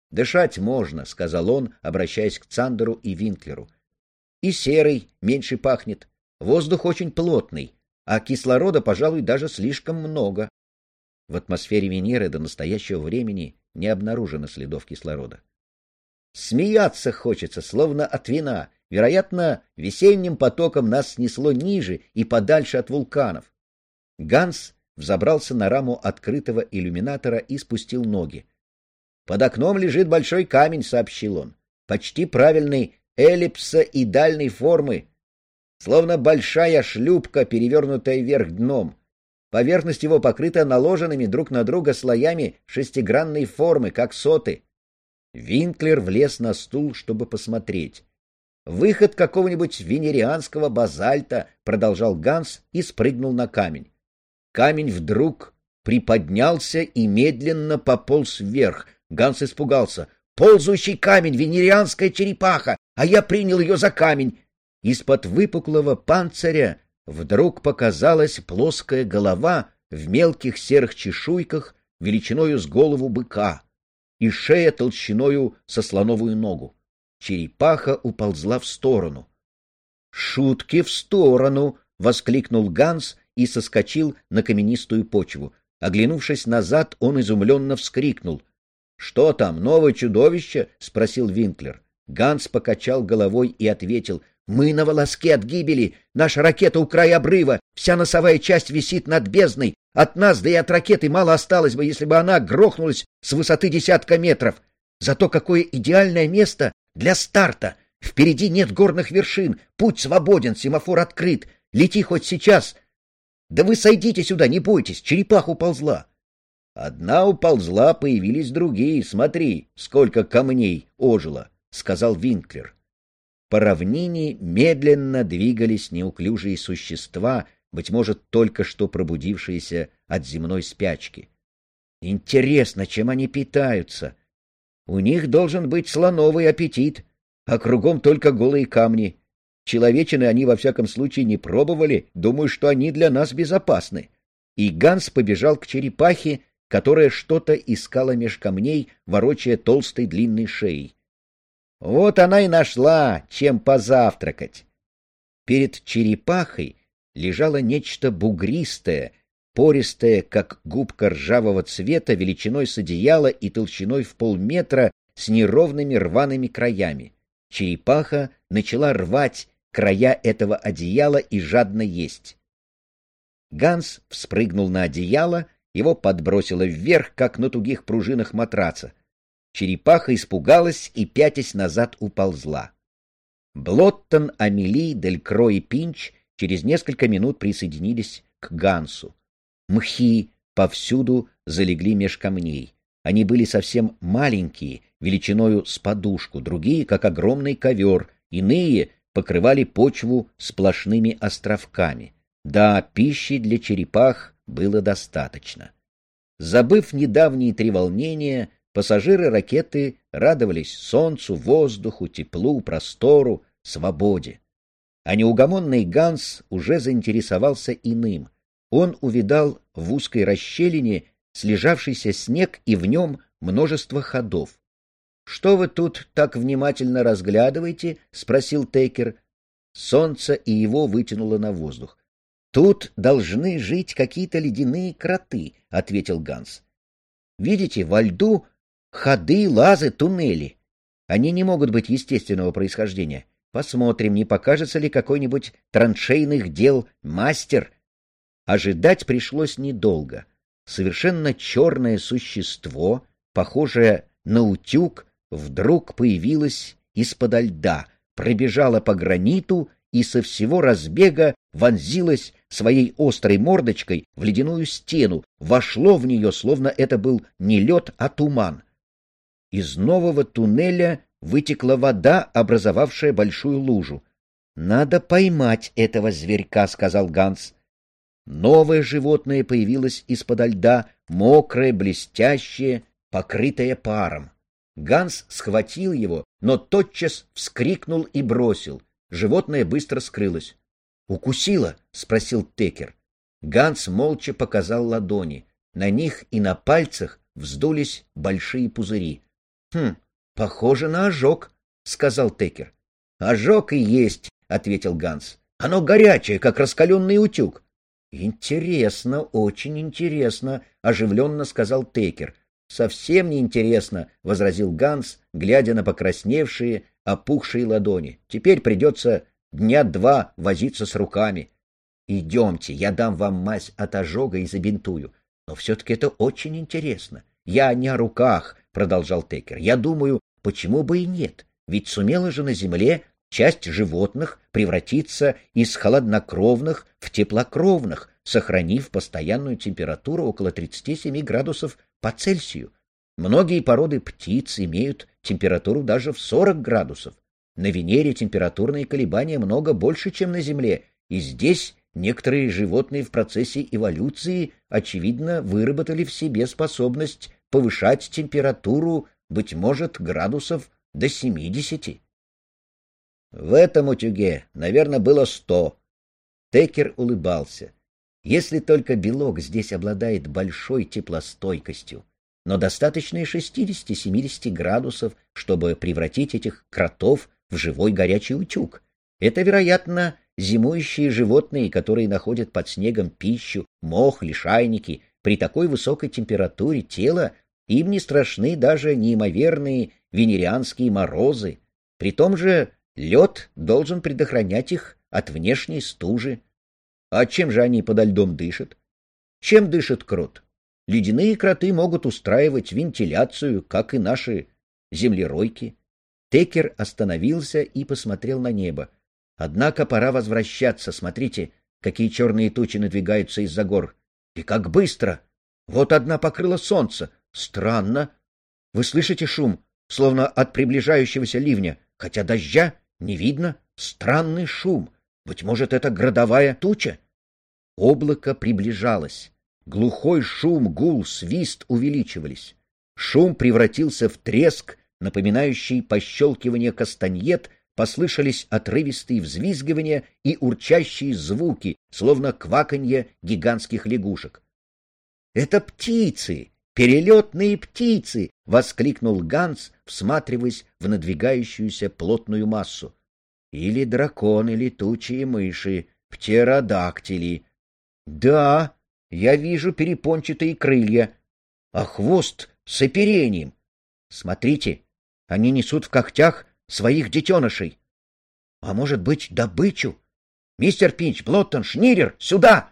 — Дышать можно, — сказал он, обращаясь к Цандеру и Винклеру. — И серый меньше пахнет. Воздух очень плотный, а кислорода, пожалуй, даже слишком много. В атмосфере Венеры до настоящего времени не обнаружено следов кислорода. Смеяться хочется, словно от вина. Вероятно, весенним потоком нас снесло ниже и подальше от вулканов. Ганс взобрался на раму открытого иллюминатора и спустил ноги. «Под окном лежит большой камень», — сообщил он, — «почти правильной эллипсоидальной формы, словно большая шлюпка, перевернутая вверх дном. Поверхность его покрыта наложенными друг на друга слоями шестигранной формы, как соты». Винклер влез на стул, чтобы посмотреть. «Выход какого-нибудь венерианского базальта», — продолжал Ганс и спрыгнул на камень. Камень вдруг приподнялся и медленно пополз вверх. Ганс испугался. «Ползущий камень, венерианская черепаха, а я принял ее за камень!» Из-под выпуклого панциря вдруг показалась плоская голова в мелких серых чешуйках величиною с голову быка и шея толщиною со слоновую ногу. Черепаха уползла в сторону. «Шутки в сторону!» — воскликнул Ганс и соскочил на каменистую почву. Оглянувшись назад, он изумленно вскрикнул. «Что там, новое чудовище?» — спросил Винклер. Ганс покачал головой и ответил: «Мы на волоске от гибели. Наша ракета у края обрыва. Вся носовая часть висит над бездной. От нас, да и от ракеты мало осталось бы, если бы она грохнулась с высоты десятка метров. Зато какое идеальное место для старта! Впереди нет горных вершин. Путь свободен, семафор открыт. Лети хоть сейчас. Да вы сойдите сюда, не бойтесь, черепаха уползла». «Одна уползла, появились другие. Смотри, сколько камней ожило», — сказал Винклер. По равнине медленно двигались неуклюжие существа, быть может, только что пробудившиеся от земной спячки. «Интересно, чем они питаются? У них должен быть слоновый аппетит, а кругом только голые камни. Человечины они во всяком случае не пробовали, думаю, что они для нас безопасны». И Ганс побежал к черепахе, которая что-то искала меж камней, ворочая толстой длинной шеей. Вот она и нашла, чем позавтракать. Перед черепахой лежало нечто бугристое, пористое, как губка ржавого цвета, величиной с одеяло и толщиной в полметра, с неровными рваными краями. Черепаха начала рвать края этого одеяла и жадно есть. Ганс вспрыгнул на одеяло, его подбросило вверх, как на тугих пружинах матраца. Черепаха испугалась и, пятясь назад, уползла. Блоттон, Амели, Делькро и Пинч через несколько минут присоединились к Гансу. Мхи повсюду залегли меж камней. Они были совсем маленькие, величиною с подушку, другие, как огромный ковер, иные покрывали почву сплошными островками. Да, пищи для черепах было достаточно. Забыв недавние треволнения, пассажиры ракеты радовались солнцу, воздуху, теплу, простору, свободе. А неугомонный Ганс уже заинтересовался иным. Он увидал в узкой расщелине слежавшийся снег и в нем множество ходов. — Что вы тут так внимательно разглядываете? — спросил Текер. Солнце и его вытянуло на воздух. — Тут должны жить какие-то ледяные кроты, — ответил Ганс. — Видите, во льду ходы, лазы, туннели. Они не могут быть естественного происхождения. Посмотрим, не покажется ли какой-нибудь траншейных дел мастер. Ожидать пришлось недолго. Совершенно черное существо, похожее на утюг, вдруг появилось из-подо льда, пробежало по граниту и со всего разбега вонзилось своей острой мордочкой в ледяную стену, вошло в нее, словно это был не лед, а туман. Из нового туннеля вытекла вода, образовавшая большую лужу. — Надо поймать этого зверька, — сказал Ганс. Новое животное появилось из-подо льда, мокрое, блестящее, покрытое паром. Ганс схватил его, но тотчас вскрикнул и бросил. Животное быстро скрылось. — Укусило? — спросил Текер. Ганс молча показал ладони. На них и на пальцах вздулись большие пузыри. — Хм, похоже на ожог, — сказал Текер. — Ожог и есть, — ответил Ганс. — Оно горячее, как раскаленный утюг. — Интересно, очень интересно, — оживленно сказал Текер. — Совсем не интересно, — возразил Ганс, глядя на покрасневшие, опухшие ладони. — Теперь придется дня 2 возиться с руками. — Идемте, я дам вам мазь от ожога и забинтую. Но все-таки это очень интересно. Я не о руках, — продолжал Текер. — Я думаю, почему бы и нет? Ведь сумела же на земле часть животных превратиться из холоднокровных в теплокровных, сохранив постоянную температуру около 37 градусов по Цельсию. Многие породы птиц имеют температуру даже в 40 градусов. На Венере температурные колебания много больше, чем на Земле, и здесь некоторые животные в процессе эволюции, очевидно, выработали в себе способность повышать температуру, быть может, градусов до 70. В этом утюге, наверное, было 100. Текер улыбался. Если только белок здесь обладает большой теплостойкостью, но достаточно и 60-70 градусов, чтобы превратить этих кротов в живой горячий утюг. Это, вероятно, зимующие животные, которые находят под снегом пищу, мох, лишайники. При такой высокой температуре тела им не страшны даже неимоверные венерианские морозы. При том же лед должен предохранять их от внешней стужи. А чем же они подо льдом дышат? Чем дышит крот? Ледяные кроты могут устраивать вентиляцию, как и наши землеройки. Текер остановился и посмотрел на небо. Однако пора возвращаться. Смотрите, какие черные тучи надвигаются из-за гор. И как быстро! Вот одна покрыла солнце. Странно. Вы слышите шум, словно от приближающегося ливня, хотя дождя не видно. Странный шум. Быть может, это грозовая туча? Облако приближалось. Глухой шум, гул, свист увеличивались. Шум превратился в треск, напоминающий пощелкивание кастаньет, послышались отрывистые взвизгивания и урчащие звуки, словно кваканье гигантских лягушек. — Это птицы! Перелетные птицы! — воскликнул Ганс, всматриваясь в надвигающуюся плотную массу. — Или драконы, летучие мыши, птеродактили. — Да, я вижу перепончатые крылья, а хвост с оперением. Смотрите, они несут в когтях своих детенышей. А может быть, добычу? Мистер Пинч, Блоттон, Шнирер, сюда!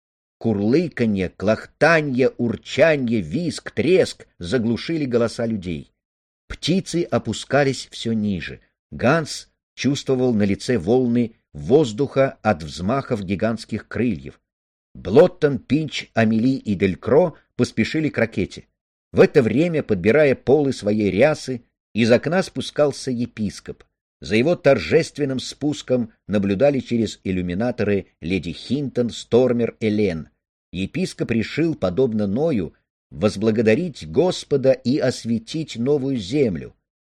Курлыканье, клохтанье, урчанье, визг, треск заглушили голоса людей. Птицы опускались все ниже. Ганс чувствовал на лице волны воздуха от взмахов гигантских крыльев. Блоттон, Пинч, Амели и Делькро поспешили к ракете. В это время, подбирая полы своей рясы, из окна спускался епископ. За его торжественным спуском наблюдали через иллюминаторы леди Хинтон, Стормер, Элен. Епископ решил, подобно Ною, возблагодарить Господа и осветить новую землю.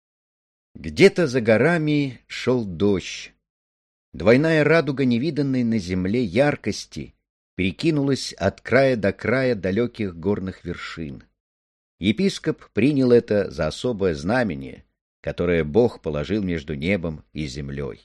Где-то за горами шел дождь. Двойная радуга невиданной на земле яркости перекинулась от края до края далеких горных вершин. Епископ принял это за особое знамение, которое Бог положил между небом и землей.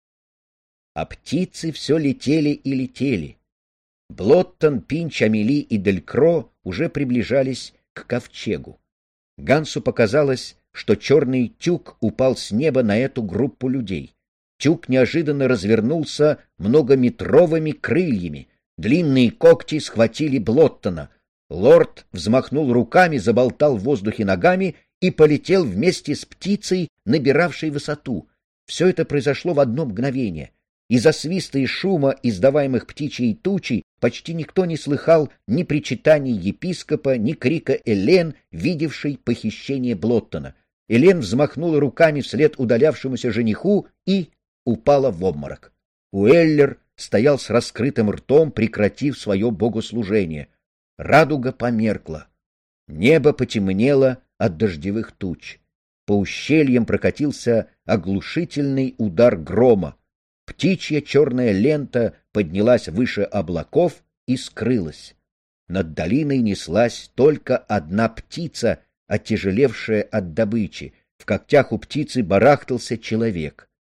А птицы все летели и летели. Блоттон, Пинч, Амели и Делькро уже приближались к ковчегу. Гансу показалось, что черный тюк упал с неба на эту группу людей. Тюк неожиданно развернулся многометровыми крыльями. Длинные когти схватили Блоттона. Лорд взмахнул руками, заболтал в воздухе ногами и полетел вместе с птицей, набиравшей высоту. Все это произошло в одно мгновение. Из-за свиста и шума, издаваемых птичьей тучей, почти никто не слыхал ни причитаний епископа, ни крика Элен, видевшей похищение Блоттона. Элен взмахнула руками вслед удалявшемуся жениху и упала в обморок. Уэллер стоял с раскрытым ртом, прекратив свое богослужение. Радуга померкла. Небо потемнело от дождевых туч. По ущельям прокатился оглушительный удар грома. Птичья черная лента поднялась выше облаков и скрылась. Над долиной неслась только одна птица, оттяжелевшая от добычи. В когтях у птицы барахтался человек.